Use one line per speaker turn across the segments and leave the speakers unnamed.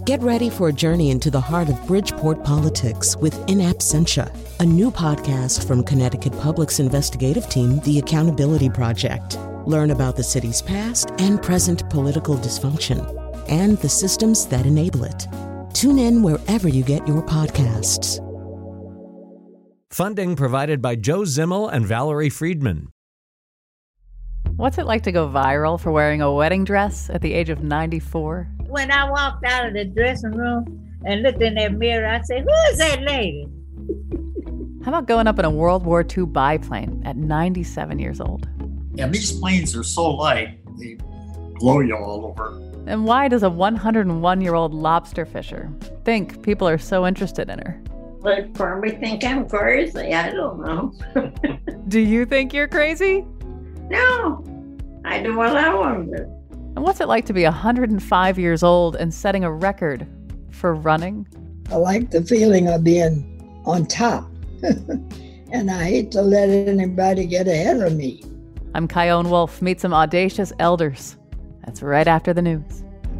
Get ready for a journey into the heart of Bridgeport politics with In Absentia, a new podcast from Connecticut Public's investigative team, The Accountability Project. Learn about the city's past and present political dysfunction and the systems that enable it. Tune in wherever you get your podcasts.
Funding provided by Joe Zimmel and Valerie Friedman.
What's it like to go viral for wearing a wedding dress at the age of 94?
When I walked out of the dressing room and looked in that mirror, I said, who is that lady?
How about going up in a World War II biplane at 97 years old?
And these planes are so light, they blow you all over.
And why does a 101-year-old lobster fisher think people are so interested in her?
They probably think I'm crazy. I don't know.
Do you think you're crazy?
No, I do what I want to do.
And what's it like to be 105 years old and setting a record for running?
I like the feeling of being on top. And I hate to let anybody get ahead of me.
I'm Kyone Wolf. Meet some audacious elders. That's right after the news.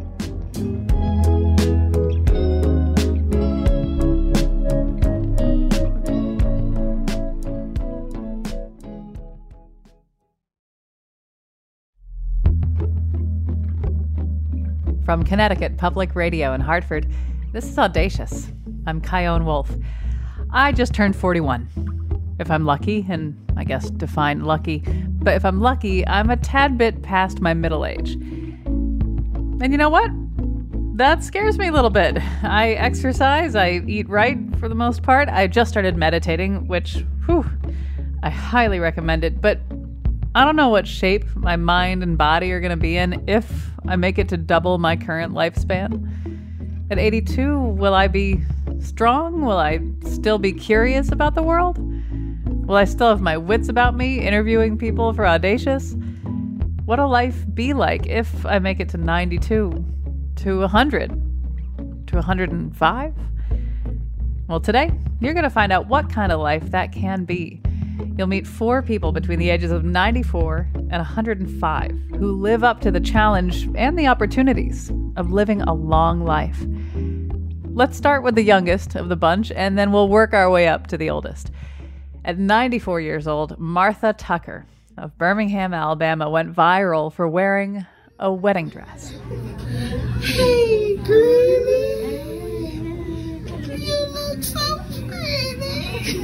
From Connecticut Public Radio in Hartford, this is Audacious. I'm Kyone Wolf. I just turned 41. If I'm lucky, and I guess define lucky, but if I'm lucky, I'm a tad bit past my middle age. And you know what? That scares me a little bit. I exercise, I eat right for the most part. I just started meditating, which, I highly recommend it, but I don't know what shape my mind and body are going to be in if I make it to double my current lifespan. At 82, will I be strong? Will I still be curious about the world? Will I still have my wits about me, interviewing people for Audacious? What'll life be like if I make it to 92, to 100, to 105? Well, today, you're going to find out what kind of life that can be. You'll meet 4 people between the ages of 94 and 105 who live up to the challenge and the opportunities of living a long life. Let's start with the youngest of the bunch, and then we'll work our way up to the oldest. At 94 years old, Martha Tucker of Birmingham, Alabama, went viral for wearing a wedding dress.
Hey, girlie, you look so pretty.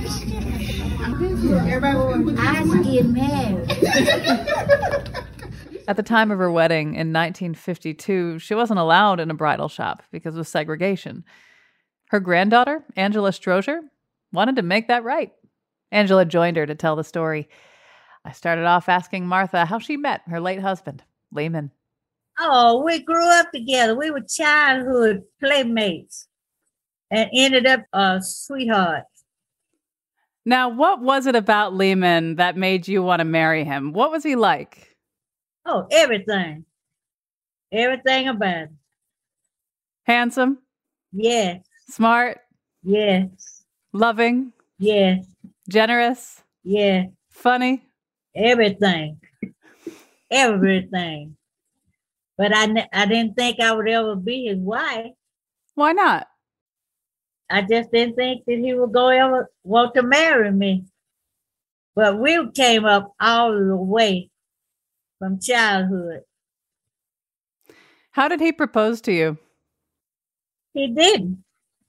I should get married.
At the time of her wedding in 1952, she wasn't allowed in a bridal shop because of segregation. Her granddaughter, Angela Strozier, wanted to make that right. Angela joined her to tell the story. I started off asking Martha how she met her late husband, Lehman.
Oh, we grew up together. We were childhood playmates and ended up sweethearts.
Now, what was it about Lehman that made you want to marry him? What was he like?
Oh, everything. Everything about him.
Handsome?
Yes.
Smart?
Yes.
Loving?
Yes.
Generous?
Yes.
Funny?
Everything. Everything. But I didn't think I would ever be his wife.
Why not?
I just didn't think that he would ever want to marry me. But we came up all the way from childhood.
How did he propose to you?
He didn't.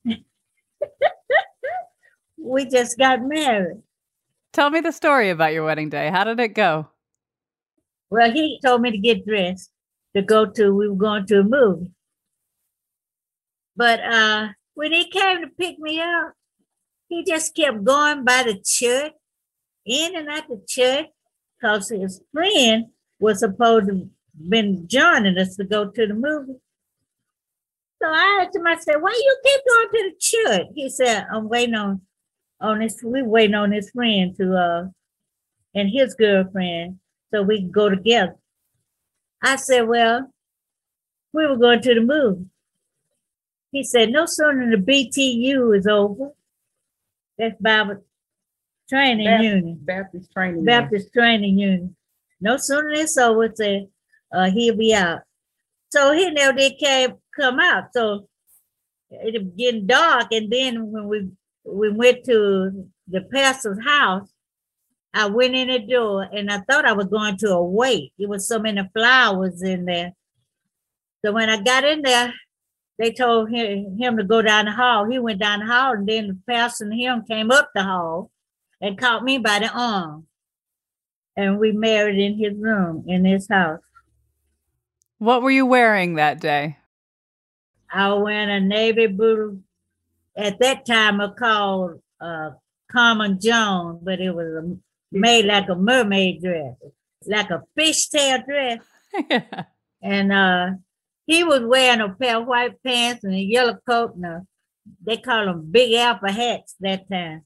We just got married.
Tell me the story about your wedding day. How did it go?
Well, he told me to get dressed we were going to a movie. But when he came to pick me up, he just kept going by the church, in and out the church, because his friend was supposed to been joining us to go to the movie. So I asked him, I said, why you keep going to the church? He said, I'm waiting on we're waiting on his friend and his girlfriend so we can go together. I said, well, we were going to the movie. He said, no sooner than the BTU is over. That's Bible Training Union.
Baptist Training
Union. No sooner than it's over, said, he'll be out. So he never did come out. So it was getting dark. And then when we went to the pastor's house, I went in the door and I thought I was going to a wake. It was so many flowers in there. So when I got in there, they told him to go down the hall. He went down the hall, and then the pastor and him came up the hall and caught me by the arm. And we married in his room, in his house.
What were you wearing that day?
I was wearing a navy blue. At that time, it called Common Jones, but it was made like a mermaid dress, like a fishtail dress.
Yeah.
And he was wearing a pair of white pants and a yellow coat, and they call them Big Alpha hats that time.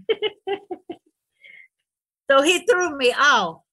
So he threw me off.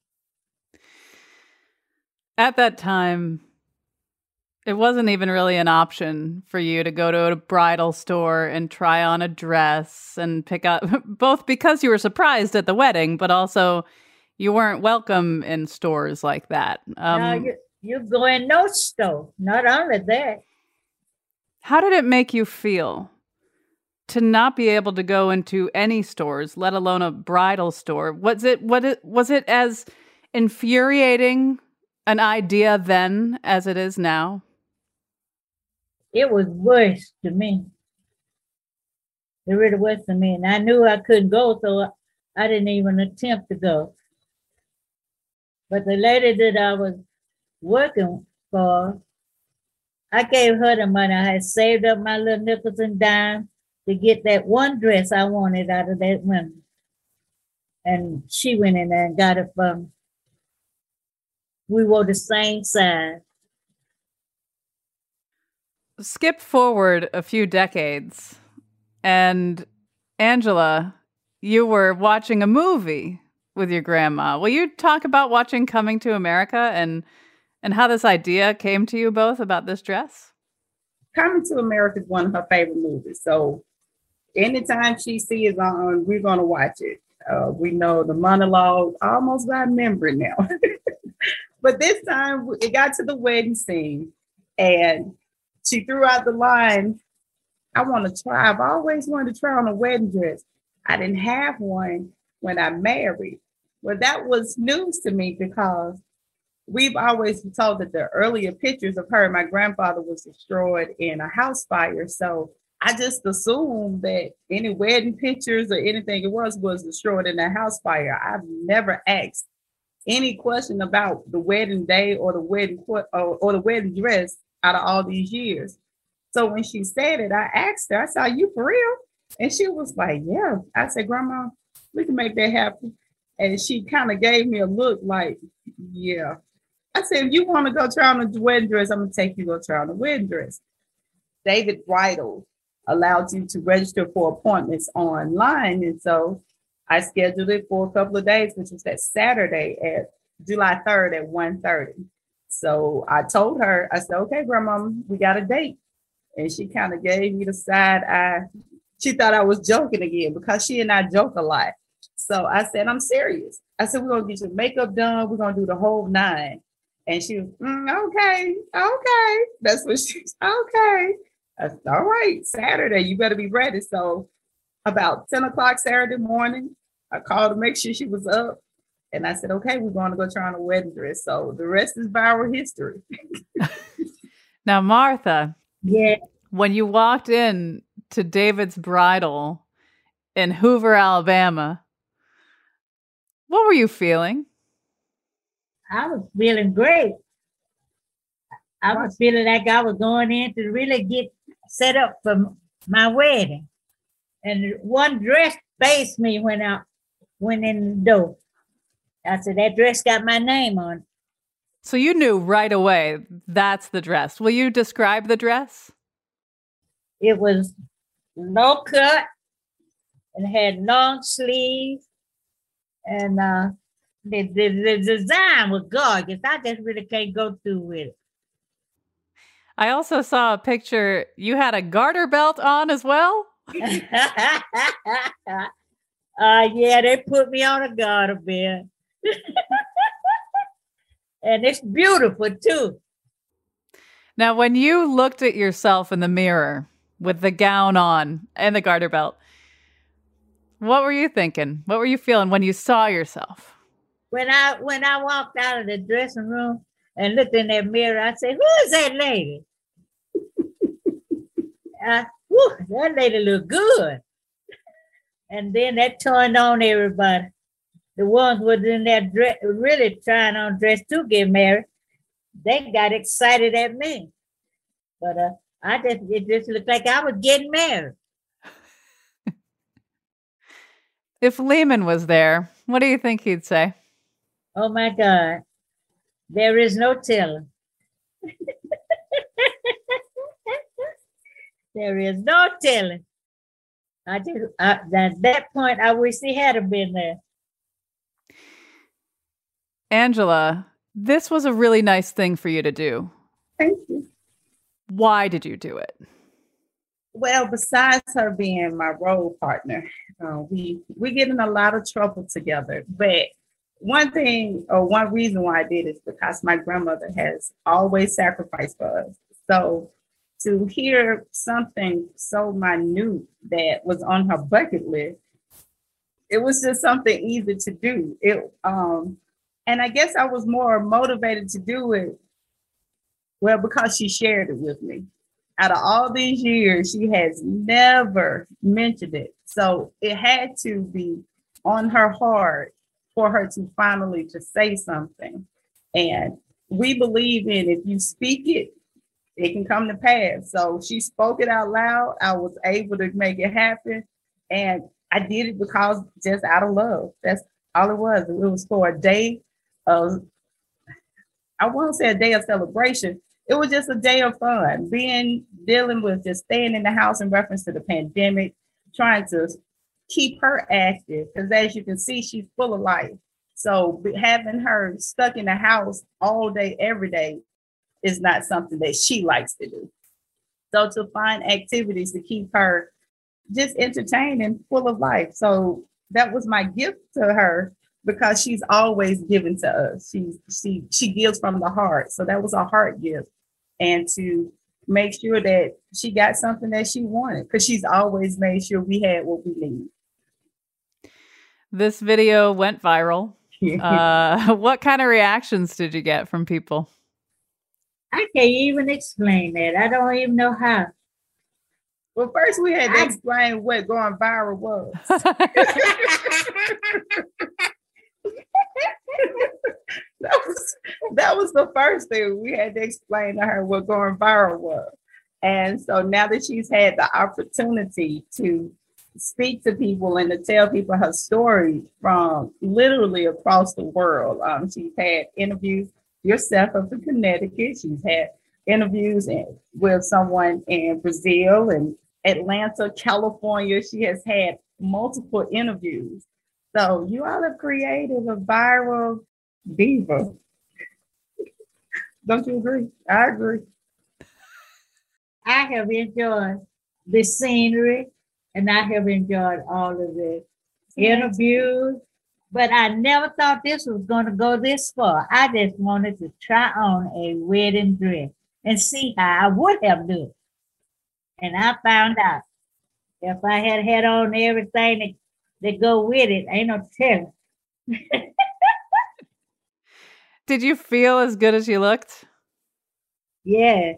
At that time, it wasn't even really an option for you to go to a bridal store and try on a dress and pick up, both because you were surprised at the wedding, but also you weren't welcome in stores like that.
No, you go in no store. Not only that.
How did it make you feel to not be able to go into any stores, let alone a bridal store? Was it as infuriating an idea then as it is now?
It was worse to me. It really was to me. And I knew I couldn't go, so I didn't even attempt to go. But the lady that I was working for, I gave her the money. I had saved up my little nickels and dimes to get that one dress I wanted out of that woman. And she went in there and got it for me. We wore the same size.
Skip forward a few decades, and Angela, you were watching a movie with your grandma. Will you talk about watching Coming to America and how this idea came to you both about this dress?
Coming to America is one of her favorite movies. So anytime she sees it on, we're going to watch it. We know the monologue almost by memory now. But this time it got to the wedding scene and she threw out the line, I want to try. I've always wanted to try on a wedding dress. I didn't have one when I married. Well, that was news to me because we've always been told that the earlier pictures of her and my grandfather was destroyed in a house fire. So I just assumed that any wedding pictures or anything it was destroyed in a house fire. I've never asked any question about the wedding day or the wedding or the wedding dress out of all these years. So when she said it, I asked her, I said, "Are you for real?" And she was like, "Yeah." I said, "Grandma, we can make that happen." And she kind of gave me a look like, "Yeah." I said, "If you want to go try on a wedding dress, I'm going to take you to go try on a wedding dress." David Bridal allowed you to register for appointments online. And so I scheduled it for a couple of days, which was that Saturday at July 3rd at 1:30. So I told her, I said, "Okay, Grandma, we got a date." And she kind of gave me the side eye. She thought I was joking again because she and I joke a lot. So I said, "I'm serious." I said, "We're going to get your makeup done. We're going to do the whole 9. And she was, okay. That's what she's, okay. I said, "All right, Saturday, you better be ready." So about 10 o'clock Saturday morning, I called to make sure she was up. And I said, "Okay, we're going to go try on a wedding dress." So the rest is our history.
Now, Martha,
yeah,
when you walked in to David's Bridal in Hoover, Alabama, what were you feeling?
I was feeling great. I was feeling like I was going in to really get set up for my wedding. And one dress faced me when I went in the door. I said, "That dress got my name on it."
So you knew right away that's the dress. Will you describe the dress?
It was low cut and had long sleeves. And the design was gorgeous. I just really can't go through with it.
I also saw a picture. You had a garter belt on as well?
Yeah, they put me on a garter belt. And it's beautiful too.
Now, when you looked at yourself in the mirror with the gown on and the garter belt. What were you thinking? What were you feeling when you saw yourself?
When I walked out of the dressing room and looked in that mirror, I said, "Who is that lady?" That lady looked good. And then that turned on everybody. The ones was in that dress, really trying on dress to get married, they got excited at me. But it just looked like I was getting married.
If Lehman was there, what do you think he'd say?
Oh my God, there is no telling. There is no telling. At that point, I wish he had been there.
Angela, this was a really nice thing for you to do.
Thank you.
Why did you do it?
Well, besides her being my role partner, we get in a lot of trouble together. But one reason why I did it is because my grandmother has always sacrificed for us. So to hear something so minute that was on her bucket list, it was just something easy to do. And I guess I was more motivated to do it, well, because she shared it with me. Out of all these years, she has never mentioned it. So it had to be on her heart for her to finally just say something. And we believe in, if you speak it, it can come to pass. So she spoke it out loud. I was able to make it happen. And I did it because just out of love. That's all it was. It was for a day of, I won't say a day of celebration. It was just a day of fun, dealing with just staying in the house in reference to the pandemic, trying to keep her active. Because as you can see, she's full of life. So having her stuck in the house all day, every day is not something that she likes to do. So to find activities to keep her just entertained and full of life. So that was my gift to her, because she's always given to us. She gives from the heart. So that was a heart gift. And to make sure that she got something that she wanted, because she's always made sure we had what we need.
This video went viral. What kind of reactions did you get from people?
I can't even explain that. I don't even know how.
Well, first we had to explain what going viral was. That was the first thing. We had to explain to her what going viral was. And so now that she's had the opportunity to speak to people and to tell people her story from literally across the world, she's had interviews yourself up in Connecticut. She's had interviews with someone in Brazil and Atlanta, California. She has had multiple interviews. So you all have created a viral diva. Don't you agree? I agree.
I have enjoyed the scenery, and I have enjoyed all of the interviews, but I never thought this was going to go this far. I just wanted to try on a wedding dress and see how I would have done it. And I found out if I had on everything that go with it, ain't no telling.
Did you feel as good as you looked?
Yeah.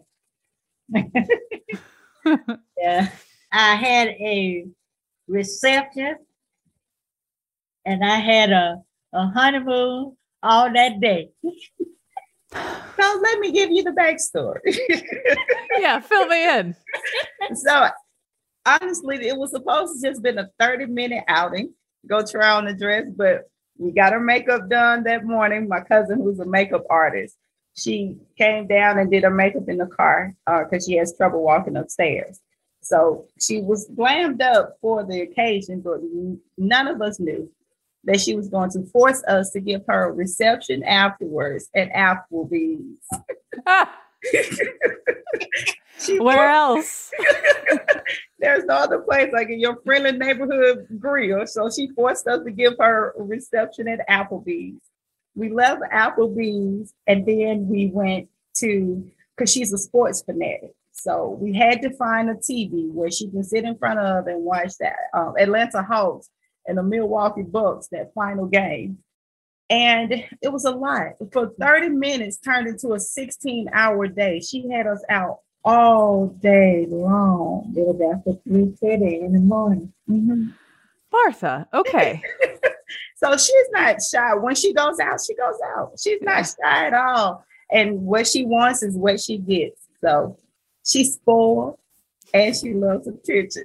Yeah. I had a reception and I had a honeymoon all that day.
So let me give you the backstory.
Yeah, fill me in.
So honestly, it was supposed to just been a 30-minute outing, go try on the dress, but we got her makeup done that morning. My cousin, who's a makeup artist, she came down and did her makeup in the car because she has trouble walking upstairs. So she was glammed up for the occasion, but none of us knew that she was going to force us to give her a reception afterwards at Applebee's.
Where else?
There's no other place like in your friendly neighborhood grill. So she forced us to give her a reception at Applebee's. We left Applebee's and then we went to, because she's a sports fanatic. So we had to find a TV where she can sit in front of and watch that Atlanta Hawks and the Milwaukee Bucks, that final game. And it was a lot. For 30 minutes turned into a 16-hour day. She had us out all day long.
They were there for 3:30 in the morning.
Mm-hmm.
Martha, okay.
So she's not shy. When she goes out, she goes out. She's not shy at all. And what she wants is what she gets. So she's spoiled and she loves attention.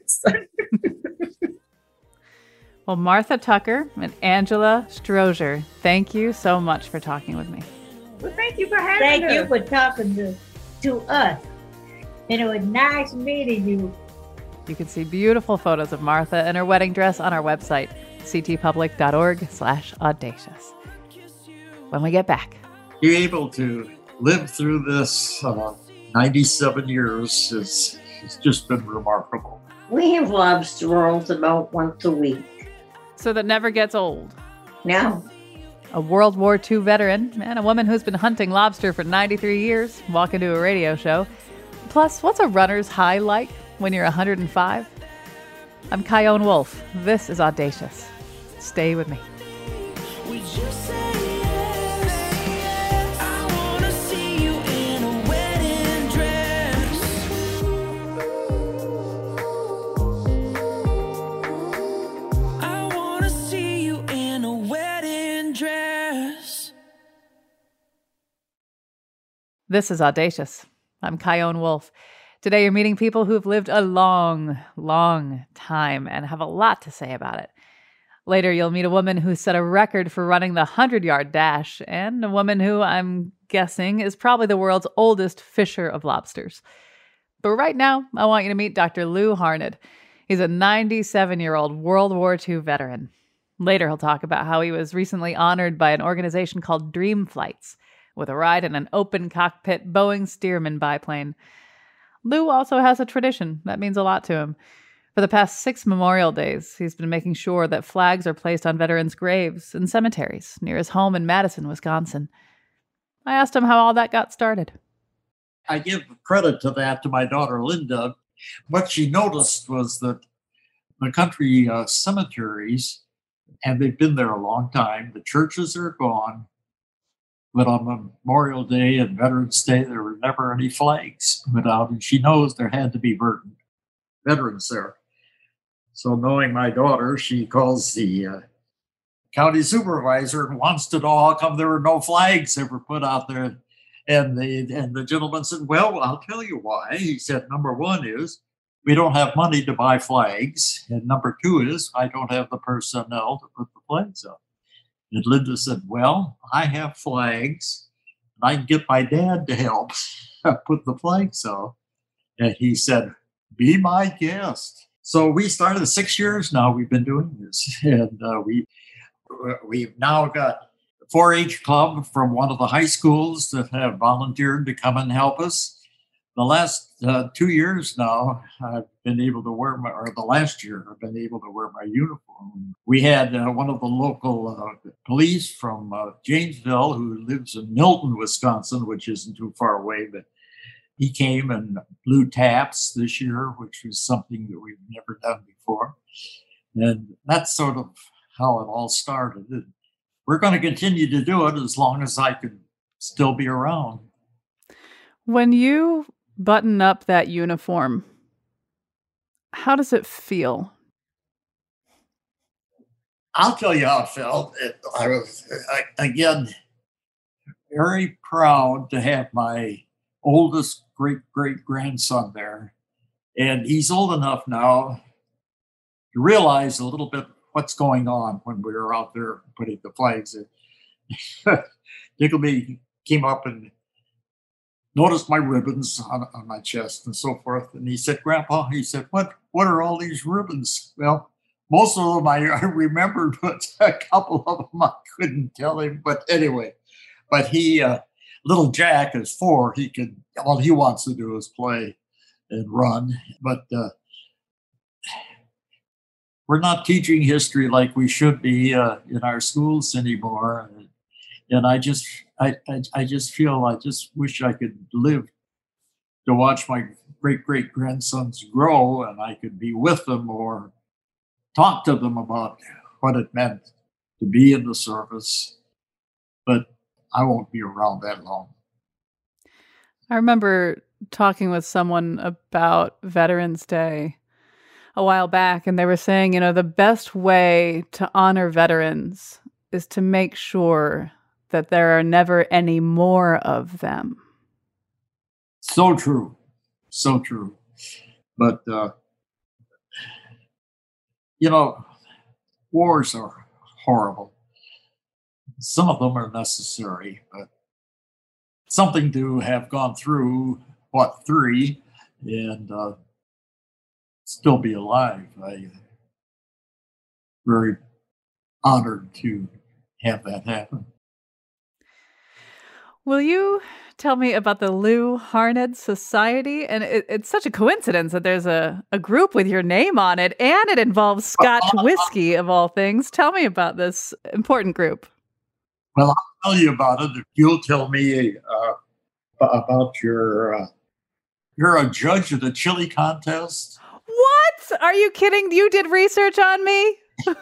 Well, Martha Tucker and Angela Strozier, thank you so much for talking with me.
Well, thank you for having
Thank you for talking to us. And it was nice meeting you.
You can see beautiful photos of Martha in her wedding dress on our website, ctpublic.org/audacious. When we get back.
Be able to live through this 97 years it's just been remarkable.
We have lobster rolls about once a week.
So that never gets old.
No.
A World War II veteran and a woman who's been hunting lobster for 93 years walk into a radio show. Plus, what's a runner's high like when you're 105? I'm Kyone Wolf. This is Audacious. Stay with me. This is Audacious. I'm Kyone Wolf. Today you're meeting people who've lived a long, long time and have a lot to say about it. Later you'll meet a woman who set a record for running the 100-yard dash and a woman who, I'm guessing, is probably the world's oldest fisher of lobsters. But right now, I want you to meet Dr. Lou Harned. He's a 97-year-old World War II veteran. Later he'll talk about how he was recently honored by an organization called Dream Flights, with a ride in an open cockpit Boeing Stearman biplane. Lou also has a tradition that means a lot to him. For the past 6 Memorial Days, he's been making sure that flags are placed on veterans' graves in cemeteries near his home in Madison, Wisconsin. I asked him how all that got started.
I give credit to that to my daughter, Linda. What she noticed was that the country cemeteries, and they've been there a long time, the churches are gone. But on Memorial Day and Veterans Day, there were never any flags put out. And she knows there had to be veterans there. So knowing my daughter, she calls the county supervisor and wants to know how come there were no flags ever put out there. And the gentleman said, well, I'll tell you why. He said, number one is we don't have money to buy flags. And number two is I don't have the personnel to put the flags up. And Linda said, well, I have flags, and I can get my dad to help put the flags up. And he said, be my guest. So we started 6 years now. We've been doing this. And we've now got a 4-H club from one of the high schools that have volunteered to come and help us. The last 2 years now, I've been able to wear the last year, I've been able to wear my uniform. We had one of the local police from Janesville who lives in Milton, Wisconsin, which isn't too far away, but he came and blew taps this year, which was something that we've never done before. And that's sort of how it all started. And we're going to continue to do it as long as I can still be around.
When you button up that uniform, how does it feel?
I'll tell you how it felt. I was, again, very proud to have my oldest great-great-grandson there. And he's old enough now to realize a little bit what's going on when we were out there putting the flags in. Dickleby came up and noticed my ribbons on my chest and so forth. And he said, Grandpa, he said, what are all these ribbons? Well, most of them I remembered, but a couple of them I couldn't tell him. But anyway, but little Jack is 4. All he wants to do is play and run. But we're not teaching history like we should be in our schools anymore. And I just wish I could live to watch my great-great-grandsons grow and I could be with them or talk to them about what it meant to be in the service. But I won't be around that long.
I remember talking with someone about Veterans Day a while back, and they were saying, the best way to honor veterans is to make sure that there are never any more of them.
So true. So true. But, wars are horrible. Some of them are necessary, but something to have gone through, 3, and still be alive. I'm very honored to have that happen.
Will you tell me about the Lou Harned Society? And it's such a coincidence that there's a group with your name on it, and it involves Scotch whiskey, of all things. Tell me about this important group.
Well, I'll tell you about it if you'll tell me about you're a judge of the chili contest.
What? Are you kidding? You did research on me?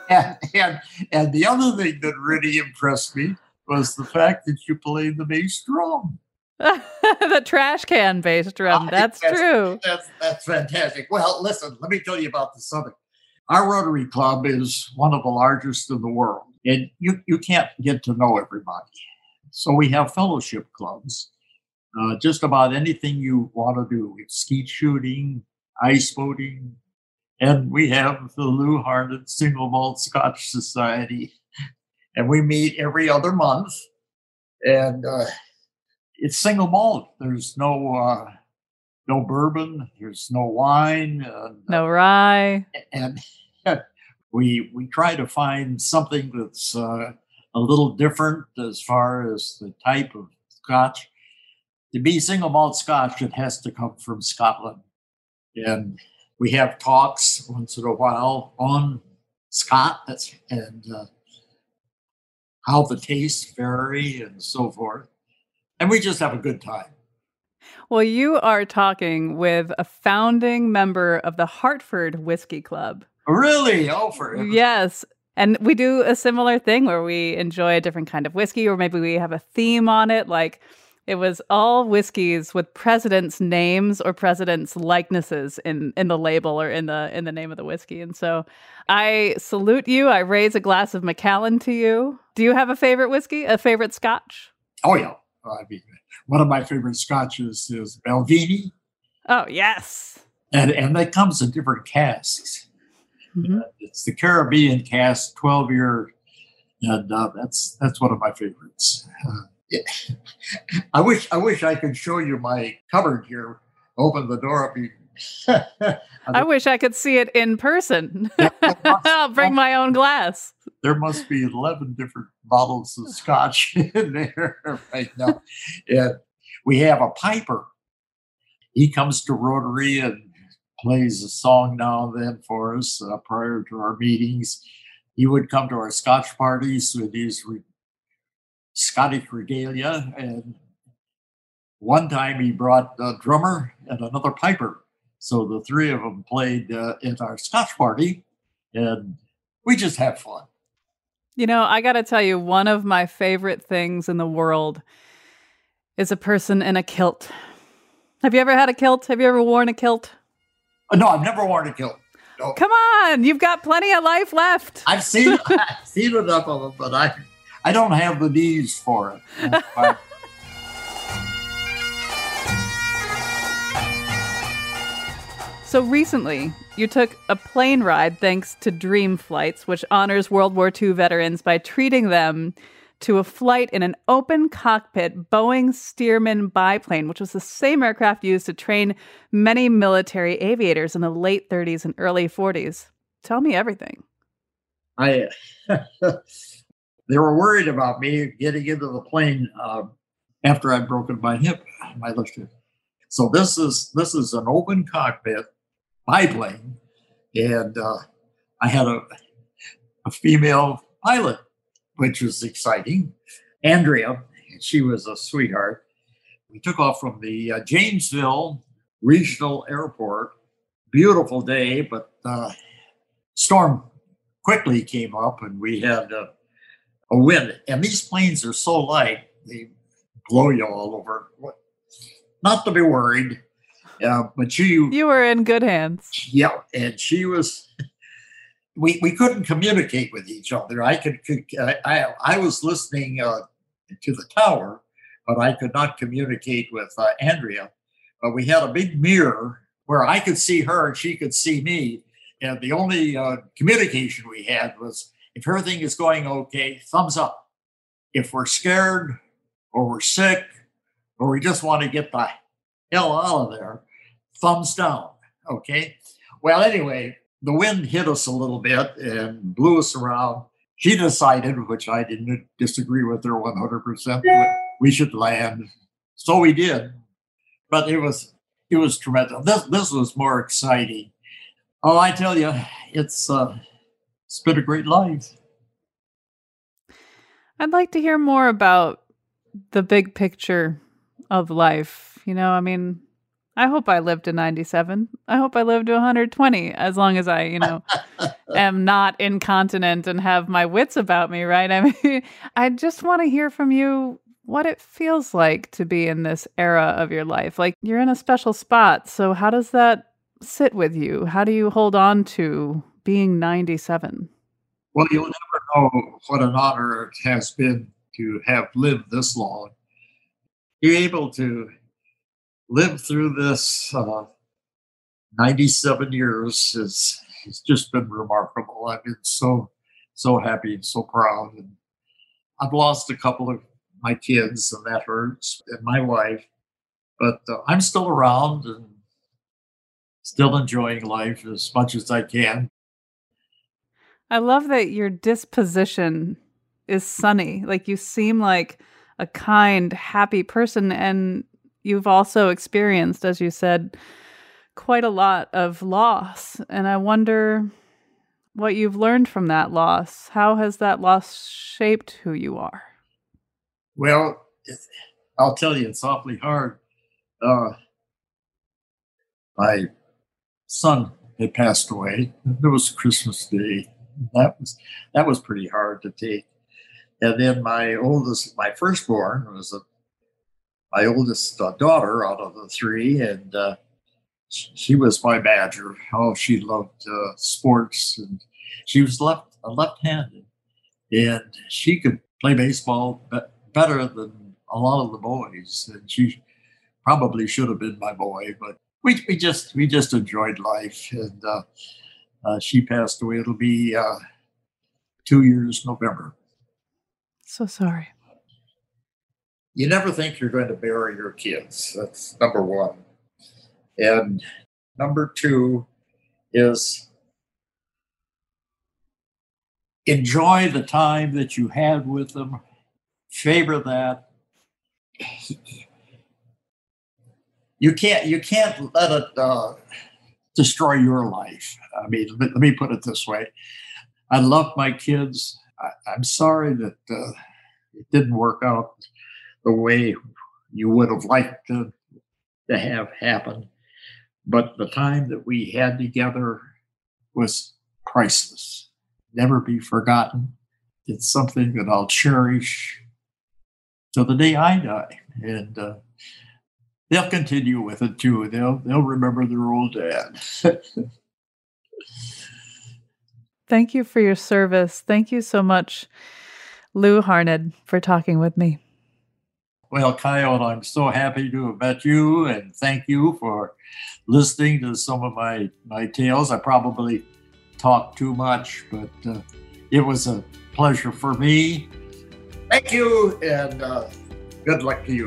and the other thing that really impressed me was the fact that you played the bass drum.
The trash can bass drum. That's true.
That's fantastic. Well, listen, let me tell you about the Southern. Our Rotary Club is one of the largest in the world, and you can't get to know everybody. So we have fellowship clubs. Just about anything you want to do. We have skeet shooting, ice boating, and we have the Lou Harned Single Malt Scotch Society. And we meet every other month. And it's single malt. There's no bourbon. There's no wine.
No rye.
And we try to find something that's a little different as far as the type of Scotch. To be single malt Scotch, it has to come from Scotland. And we have talks once in a while on Scott and how the tastes vary and so forth. And we just have a good time.
Well, you are talking with a founding member of the Hartford Whiskey Club.
Really? Oh, forever.
Yes. And we do a similar thing where we enjoy a different kind of whiskey, or maybe we have a theme on it. Like it was all whiskeys with presidents' names or presidents' likenesses in the label or in the name of the whiskey. And so I salute you. I raise a glass of Macallan to you. Do you have a favorite whiskey, a favorite Scotch?
Oh, yeah. I mean, one of my favorite Scotches is Balvenie.
Oh, yes.
And that comes in different casks.
Mm-hmm.
It's the Caribbean cask, 12-year, and that's one of my favorites. I wish I could show you my cupboard here. Open the door up.
I wish I could see it in person. I'll bring my own glass.
There must be 11 different bottles of Scotch in there right now. And we have a piper. He comes to Rotary and plays a song now and then for us prior to our meetings. He would come to our Scotch parties with his Scottish regalia. And one time he brought a drummer and another piper. So the three of them played at our Scotch party, and we just have fun.
You know, I got to tell you, one of my favorite things in the world is a person in a kilt. Have you ever had a kilt? Have you ever worn a kilt?
No, I've never worn a kilt. No.
Come on, you've got plenty of life left.
I've seen enough of them, but I don't have the knees for it.
So recently, you took a plane ride thanks to Dream Flights, which honors World War II veterans by treating them to a flight in an open cockpit Boeing Stearman biplane, which was the same aircraft used to train many military aviators in the late 30s and early 40s. Tell me everything.
They were worried about me getting into the plane after I'd broken my left hip. So this is an open cockpit biplane, and I had a female pilot, which was exciting. Andrea, she was a sweetheart. We took off from the Janesville regional airport. Beautiful day, but storm quickly came up and we had a wind. And these planes are so light, they blow you all over. Not to be worried, but
you were in good hands.
Yeah, and she was. We couldn't communicate with each other. I was listening to the tower, but I could not communicate with Andrea. But we had a big mirror where I could see her and she could see me. And the only communication we had was, if everything is going okay, thumbs up. If we're scared or we're sick or we just want to get the hell out of there, thumbs down. Okay. Well, anyway, the wind hit us a little bit and blew us around. She decided, which I didn't disagree with her 100%, we should land. So we did. But it was tremendous. This was more exciting. Oh, I tell you, it's been a great life.
I'd like to hear more about the big picture of life. I mean, I hope I live to 97. I hope I live to 120, as long as I, am not incontinent and have my wits about me, right? I mean, I just want to hear from you what it feels like to be in this era of your life. Like, you're in a special spot. So how does that sit with you? How do you hold on to being 97?
Well, you'll never know what an honor it has been to have lived this long. You're able to live through this 97 years. It's just been remarkable. I've been so happy and so proud. And I've lost a couple of my kids, and that hurts, and my wife. But I'm still around and still enjoying life as much as I can.
I love that your disposition is sunny. Like, you seem like a kind, happy person, and you've also experienced, as you said, quite a lot of loss. And I wonder what you've learned from that loss. How has that loss shaped who you are?
Well, I'll tell you, it's awfully hard. My son had passed away. It was Christmas Day. That was pretty hard to take. And then my firstborn was my oldest daughter out of the three, and she was my badger. Oh, she loved sports, and she was left-handed, and she could play baseball better than a lot of the boys. And she probably should have been my boy, but we just enjoyed life. And she passed away. It'll be 2 years November.
So sorry.
You never think you're going to bury your kids. That's number one. And number two is enjoy the time that you had with them. Favor that. You can't let it destroy your life. I mean, let me put it this way. I love my kids. I'm sorry that it didn't work out the way you would have liked to have happen. But the time that we had together was priceless. Never be forgotten. It's something that I'll cherish till the day I die. And they'll continue with it too. They'll remember their old dad.
Thank you for your service. Thank you so much, Lou Harned, for talking with me.
Well, Kyle, I'm so happy to have met you, and thank you for listening to some of my tales. I probably talked too much, but it was a pleasure for me. Thank you, and good luck to you.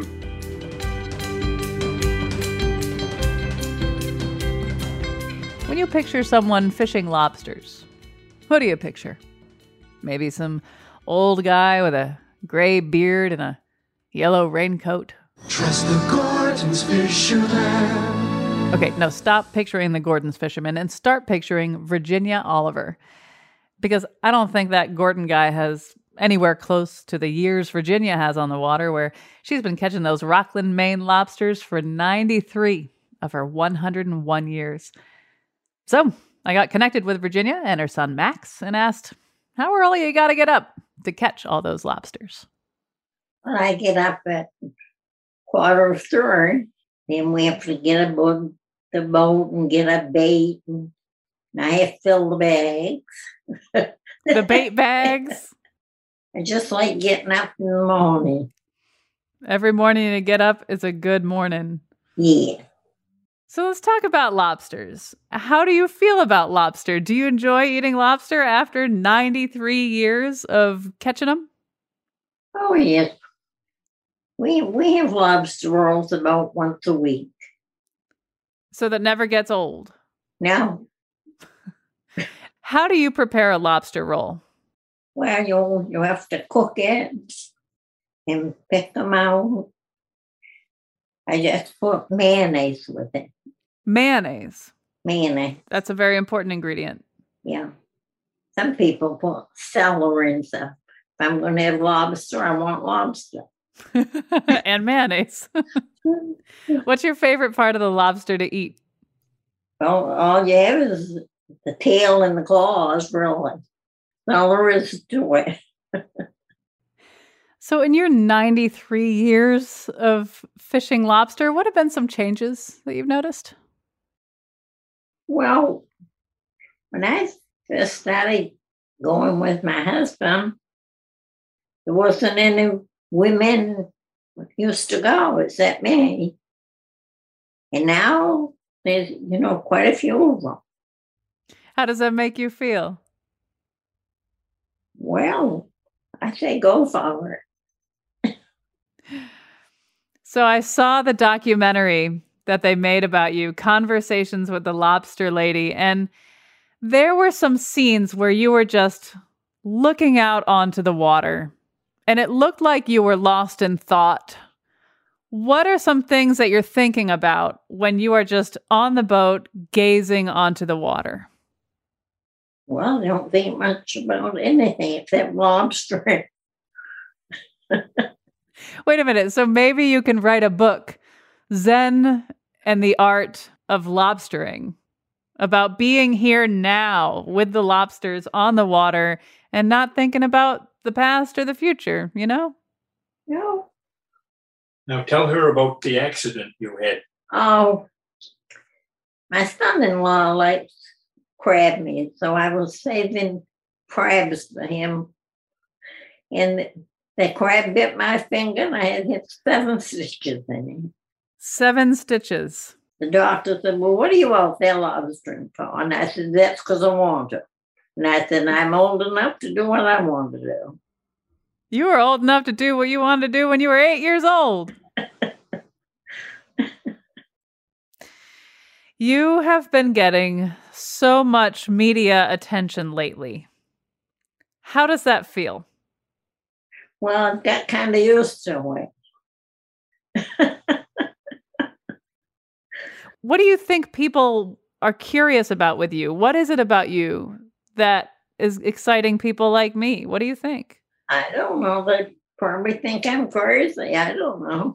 When you picture someone fishing lobsters, who do you picture? Maybe some old guy with a gray beard and a yellow raincoat?
Trust the Gordon's fisherman.
Okay, no, stop picturing the Gordon's fisherman and start picturing Virginia Oliver. Because I don't think that Gordon guy has anywhere close to the years Virginia has on the water, where she's been catching those Rockland, Maine lobsters for 93 of her 101 years. So I got connected with Virginia and her son Max and asked, how early you got to get up to catch all those lobsters?
Well, I get up at 2:45. Then we have to get aboard the boat and get a bait. And I have to fill the bags.
The bait bags?
I just like getting up in the morning.
Every morning to get up is a good morning.
Yeah.
So let's talk about lobsters. How do you feel about lobster? Do you enjoy eating lobster after 93 years of catching them?
Oh, yes. We have lobster rolls about once a week.
So that never gets old?
No.
How do you prepare a lobster roll?
Well, you have to cook it and pick them out. I just put mayonnaise with it.
Mayonnaise?
Mayonnaise.
That's a very important ingredient.
Yeah. Some people put celery and stuff. If I'm going to have lobster, I want lobster.
And mayonnaise. What's your favorite part of the lobster to eat?
Well, all you have is the tail and the claws, really. That's all there is to it.
So in your 93 years of fishing lobster, what have been some changes that you've noticed?
Well, when I first started going with my husband, there wasn't any women used to go except me. And now there's, quite a few of them.
How does that make you feel?
Well, I say go for it.
So I saw the documentary that they made about you, Conversations with the Lobster Lady, and there were some scenes where you were just looking out onto the water, and it looked like you were lost in thought. What are some things that you're thinking about when you are just on the boat gazing onto the water?
Well, I don't think much about anything except lobster.
Wait a minute. So maybe you can write a book, Zen and the Art of Lobstering, about being here now with the lobsters on the water and not thinking about the past or the future,
No.
Now tell her about the accident you had.
Oh, my son-in-law likes crab meat, so I was saving crabs for him. And the crab bit my finger, and I had hit 7 stitches in him.
7 stitches.
The doctor said, well, what are you out there lobstering for? And I said, that's because I want to. And I said, I'm old enough to do what I want to do.
You were old enough to do what you wanted to do when you were 8 years old. You have been getting so much media attention lately. How does that feel?
Well, I got kind of used to it.
What do you think people are curious about with you? What is it about you that is exciting people like me? What do you think?
I don't know. They probably think I'm crazy. I don't know.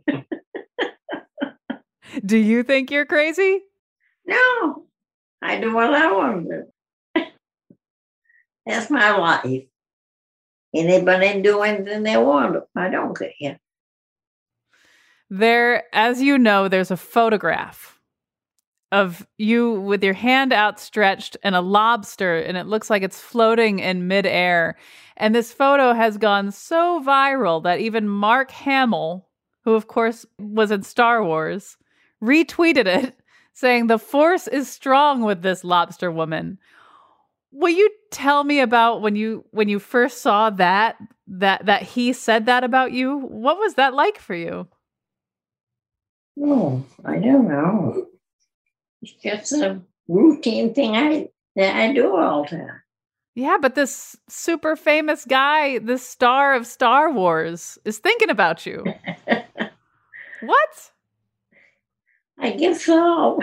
Do you think you're crazy?
No. I do what I want to do. That's my life. Anybody do anything they want to. I don't care.
There, as you know, there's a photograph of you with your hand outstretched and a lobster, and it looks like it's floating in midair. And this photo has gone so viral that even Mark Hamill, who of course was in Star Wars, retweeted it, saying the force is strong with this lobster woman. Will you tell me about when you first saw that he said that about you? What was that like for you?
Oh, I don't know. It's just a routine thing that I do all the time.
Yeah, but this super famous guy, this star of Star Wars, is thinking about you. What?
I guess so.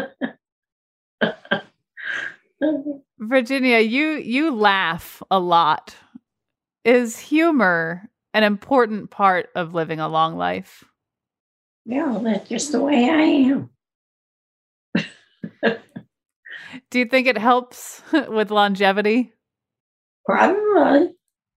Virginia, you laugh a lot. Is humor an important part of living a long life?
Yeah, that's just the way I am.
Do you think it helps with longevity?
Probably.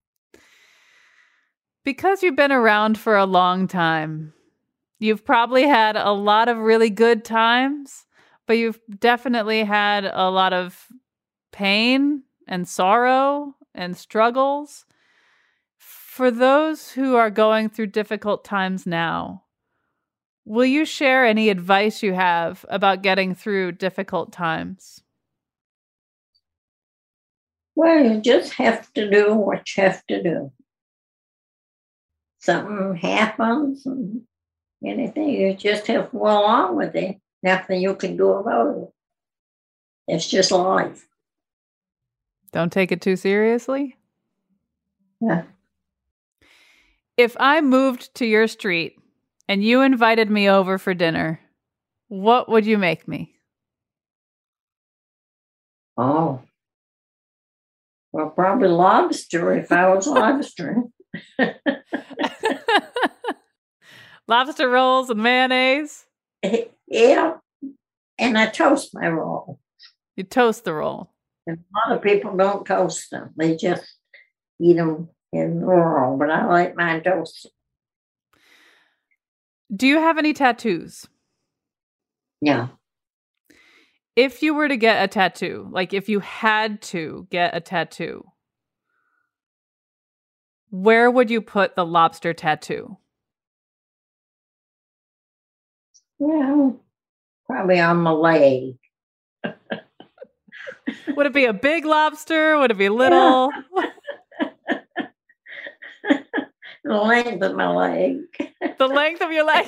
Because you've been around for a long time, you've probably had a lot of really good times, but you've definitely had a lot of pain and sorrow and struggles. For those who are going through difficult times now, will you share any advice you have about getting through difficult times?
Well, you just have to do what you have to do. Something happens and anything, you just have to go along with it. Nothing you can do about it. It's just life.
Don't take it too seriously?
Yeah.
If I moved to your street and you invited me over for dinner, what would you make me?
Oh. Well, probably lobster if I was lobstering.
Lobster rolls and mayonnaise?
Yeah. And I toast my roll.
You toast the roll.
And a lot of people don't toast them. They just eat them in the roll, but I like mine toasted.
Do you have any tattoos?
Yeah.
If you were to get a tattoo, like if you had to get a tattoo, where would you put the lobster tattoo?
Well, probably on my leg.
Would it be a big lobster? Would it be little?
The length of my leg.
The length of your leg?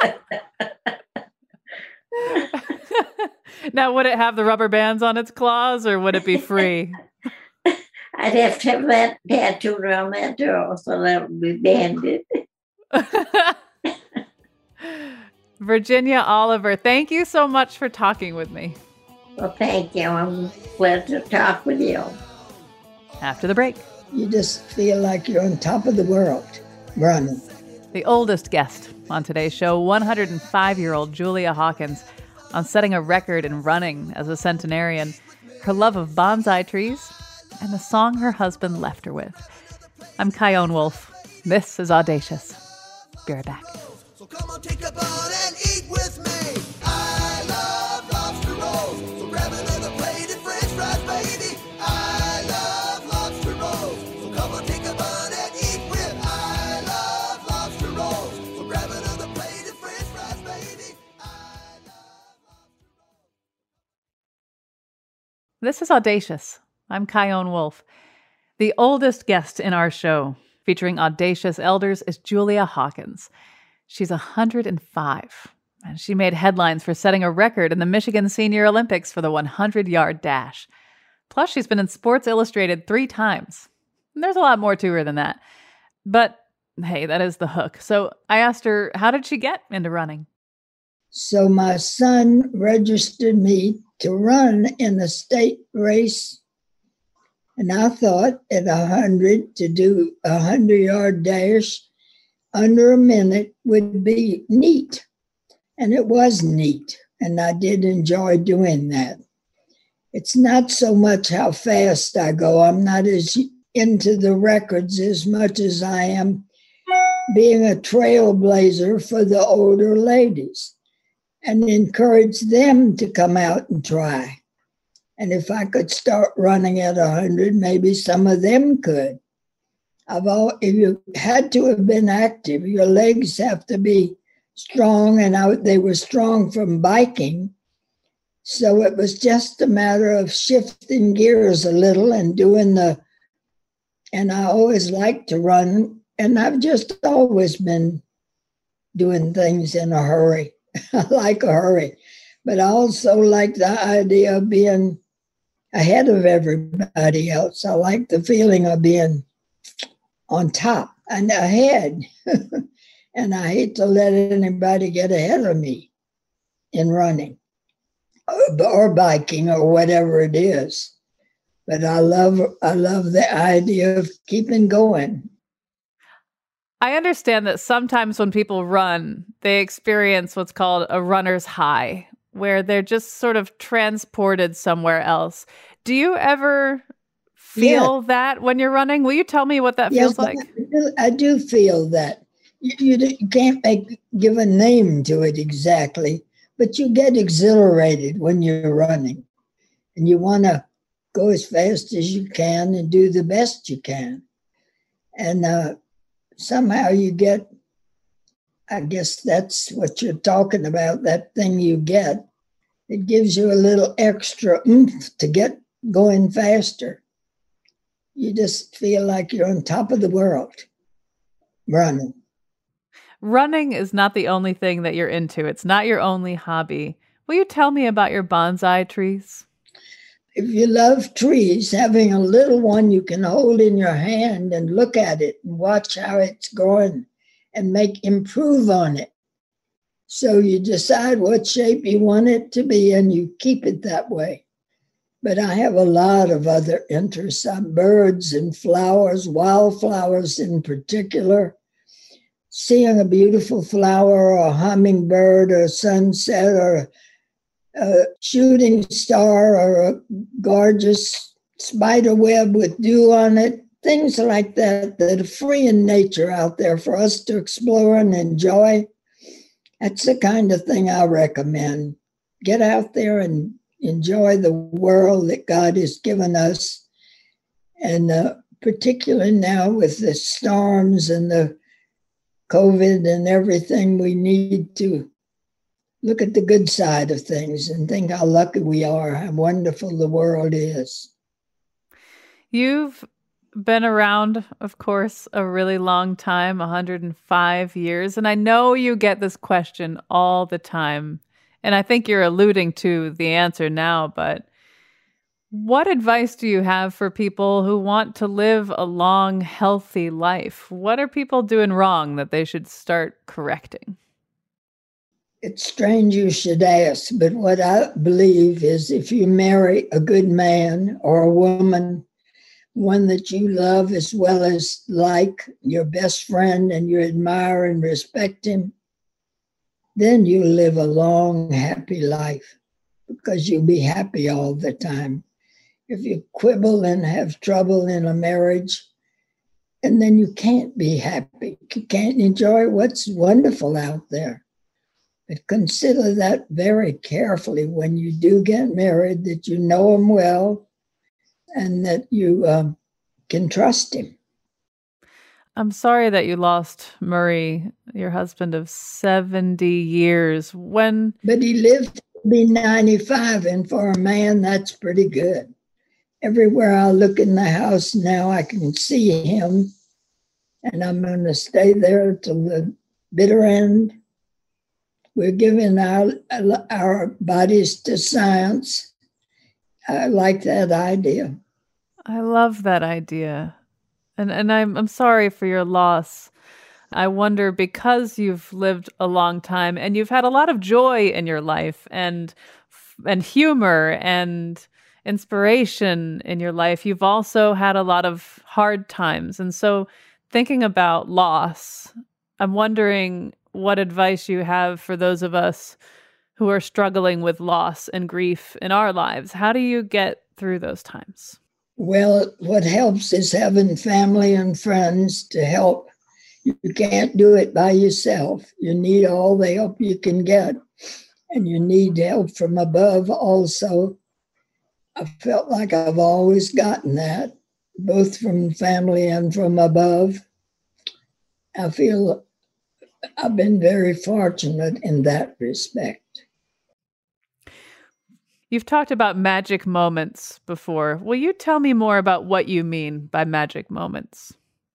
Now, would it have the rubber bands on its claws or would it be free?
I'd have to have that tattooed on that toe, so that would be banded.
Virginia Oliver, thank you so much for talking with me.
Well, thank you. I'm glad to talk with you.
After the break.
You just feel like you're on top of the world running.
The oldest guest on today's show, 105-year-old Julia Hawkins, on setting a record in running as a centenarian, her love of bonsai trees, and the song her husband left her with. I'm Kyone Wolf. This is Audacious. Be right back.
So come on, take a bite and eat with me. I love lobster rolls. So grab another plate of French fries, baby. I love lobster rolls. So come on, take a bite and eat with me. I love lobster rolls. So grab another plate of French fries, baby.
This is Audacious. I'm Kyone Wolf. The oldest guest in our show, featuring audacious elders, is Julia Hawkins. She's 105, and she made headlines for setting a record in the Michigan Senior Olympics for the 100-yard dash. Plus, she's been in Sports Illustrated 3 times. And there's a lot more to her than that. But, hey, that is the hook. So I asked her, how did she get into running?
So my son registered me to run in the state race. And I thought at 100 to do a 100-yard dash under a minute would be neat. And it was neat. And I did enjoy doing that. It's not so much how fast I go. I'm not as into the records as much as I am being a trailblazer for the older ladies and encourage them to come out and try. And if I could start running at 100, maybe some of them could. If you had to have been active, your legs have to be strong, and they were strong from biking. So it was just a matter of shifting gears a little and and I always liked to run, and I've just always been doing things in a hurry. I like a hurry, but I also like the idea of being ahead of everybody else. I like the feeling of being on top and ahead. And I hate to let anybody get ahead of me in running or biking or whatever it is. But I love the idea of keeping going.
I understand that sometimes when people run, they experience what's called a runner's high, where they're just sort of transported somewhere else. Do you ever feel that when you're running? Will you tell me what that feels like?
I do feel that. You can't give a name to it exactly, but you get exhilarated when you're running, and you want to go as fast as you can and do the best you can. And somehow you get, I guess that's what you're talking about, that thing you get. It gives you a little extra oomph to get going faster. You just feel like you're on top of the world running.
Running is not the only thing that you're into. It's not your only hobby. Will you tell me about your bonsai trees?
If you love trees, having a little one you can hold in your hand and look at it and watch how it's growing and improve on it. So you decide what shape you want it to be and you keep it that way. But I have a lot of other interests on birds and flowers, wildflowers in particular. Seeing a beautiful flower or a hummingbird or a sunset or a shooting star or a gorgeous spider web with dew on it, things like that are free in nature out there for us to explore and enjoy. That's the kind of thing I recommend. Get out there and enjoy the world that God has given us. And particularly now with the storms and the COVID and everything, we need to look at the good side of things and think how lucky we are, how wonderful the world is.
You've been around, of course, a really long time, 105 years. And I know you get this question all the time. And I think you're alluding to the answer now, but what advice do you have for people who want to live a long, healthy life? What are people doing wrong that they should start correcting?
It's strange you should ask, but what I believe is if you marry a good man or a woman, one that you love as well as like your best friend and you admire and respect him, then you live a long, happy life because you'll be happy all the time. If you quibble and have trouble in a marriage, and then you can't be happy. You can't enjoy what's wonderful out there. But consider that very carefully when you do get married, that you know him well and that you can trust him.
I'm sorry that you lost Murray, your husband of 70 years.
But he lived to be 95, and for a man, that's pretty good. Everywhere I look in the house now, I can see him, and I'm going to stay there till the bitter end. We're giving our bodies to science. I like that idea.
I love that idea. And I'm sorry for your loss. I wonder, because you've lived a long time and you've had a lot of joy in your life and humor and inspiration in your life, you've also had a lot of hard times. And so thinking about loss, I'm wondering what advice you have for those of us who are struggling with loss and grief in our lives. How do you get through those times?
Well, what helps is having family and friends to help. You can't do it by yourself. You need all the help you can get, and you need help from above also. I felt like I've always gotten that, both from family and from above. I feel I've been very fortunate in that respect.
You've talked about magic moments before. Will you tell me more about what you mean by magic moments?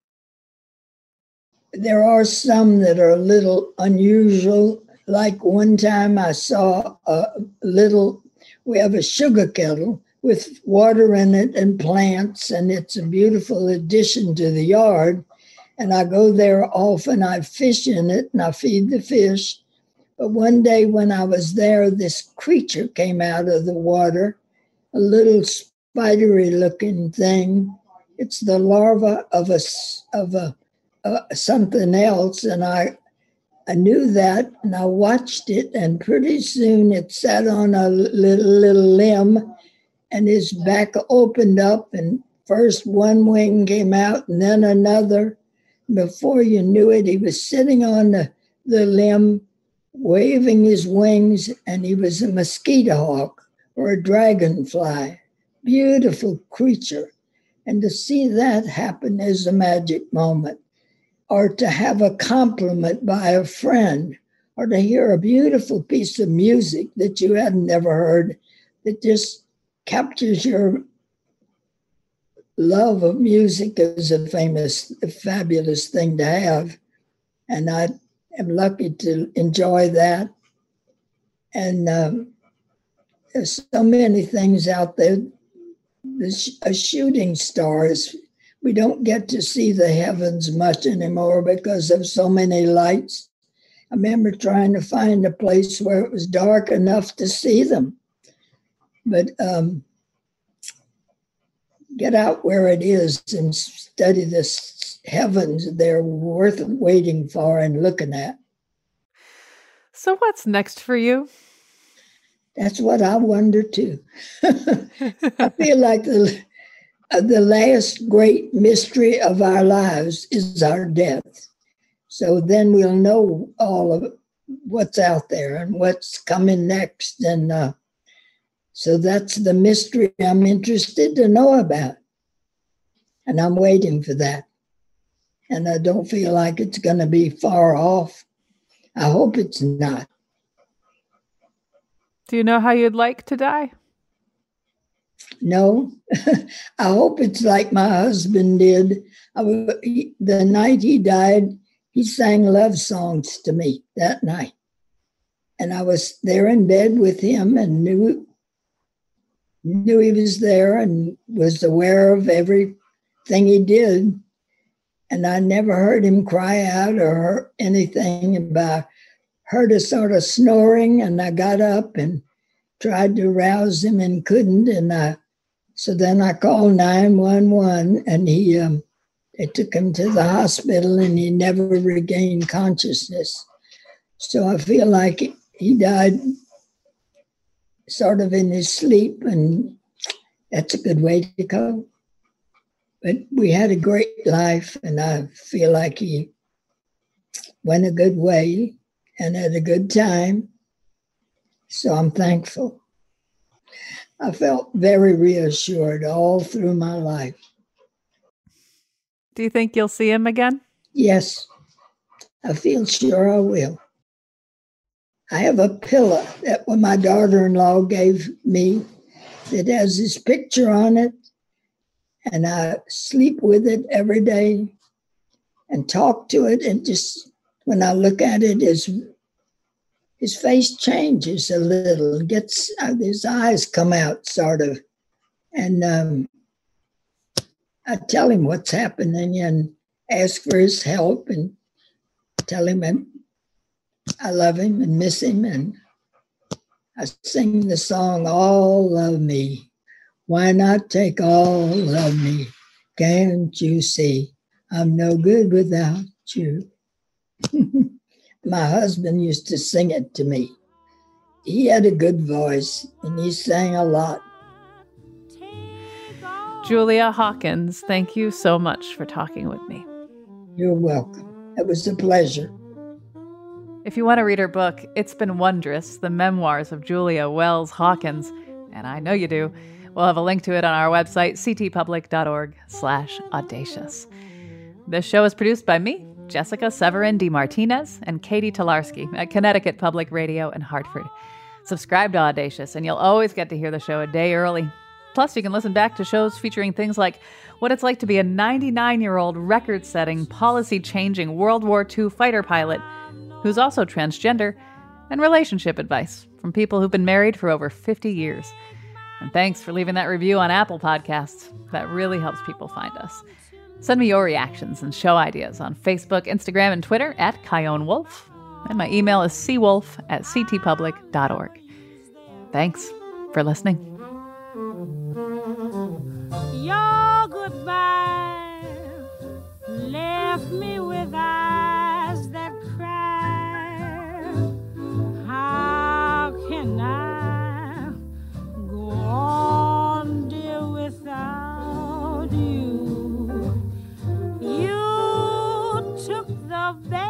There are some that are a little unusual. Like one time I saw we have a sugar kettle with water in it and plants, and it's a beautiful addition to the yard. And I go there often, I fish in it and I feed the fish. But one day when I was there, this creature came out of the water, a little spidery looking thing. It's the larva of something else. And I I knew that, and I watched it, and pretty soon it sat on a little limb, and his back opened up, and first one wing came out, and then another. Before you knew it, he was sitting on the limb, waving his wings, and he was a mosquito hawk or a dragonfly. Beautiful creature. And to see that happen is a magic moment. Or to have a compliment by a friend, or to hear a beautiful piece of music that you had never heard, that just captures your love of music is a fabulous thing to have. And I am lucky to enjoy that. And there's so many things out there. A shooting star is, we don't get to see the heavens much anymore because of so many lights. I remember trying to find a place where it was dark enough to see them. But get out where it is and study the heavens. They're worth waiting for and looking at.
So what's next for you?
That's what I wonder too. I feel like the last great mystery of our lives is our death. So then we'll know all of what's out there and what's coming next. And so that's the mystery I'm interested to know about. And I'm waiting for that. And I don't feel like it's going to be far off. I hope it's not.
Do you know how you'd like to die?
No, I hope it's like my husband did. The night he died, he sang love songs to me that night. And I was there in bed with him and knew he was there and was aware of everything he did. And I never heard him cry out or anything. About heard a sort of snoring, and I got up and tried to rouse him and couldn't. And so then I called 911, and they took him to the hospital, and he never regained consciousness. So I feel like he died sort of in his sleep, and that's a good way to go. But we had a great life, and I feel like he went a good way and at a good time. So I'm thankful. I felt very reassured all through my life.
Do you think you'll see him again?
Yes, I feel sure I will. I have a pillow that my daughter-in-law gave me that has his picture on it, and I sleep with it every day and talk to it, and just when I look at it, his face changes a little, his eyes come out sort of, and I tell him what's happening and ask for his help and tell him I love him and miss him. And I sing the song, All of Me. Why not take all of me? Can't you see I'm no good without you? My husband used to sing it to me. He had a good voice and he sang a lot.
Julia Hawkins, thank you so much for talking with me.
You're welcome. It was a pleasure.
If you want to read her book, It's Been Wondrous, The Memoirs of Julia Wells Hawkins, and I know you do, we'll have a link to it on our website, ctpublic.org/audacious. This show is produced by me, Jessica Severin DeMartinez, and Katie Tolarski at Connecticut Public Radio in Hartford. Subscribe to Audacious, and you'll always get to hear the show a day early. Plus, you can listen back to shows featuring things like what it's like to be a 99-year-old record-setting, policy-changing World War II fighter pilot who's also transgender, and relationship advice from people who've been married for over 50 years. And thanks for leaving that review on Apple Podcasts. That really helps people find us. Send me your reactions and show ideas on Facebook, Instagram, and Twitter at Chion Wolf. And my email is cwolf@ctpublic.org. Thanks for listening.
Your goodbye left me with eyes that cry. love them.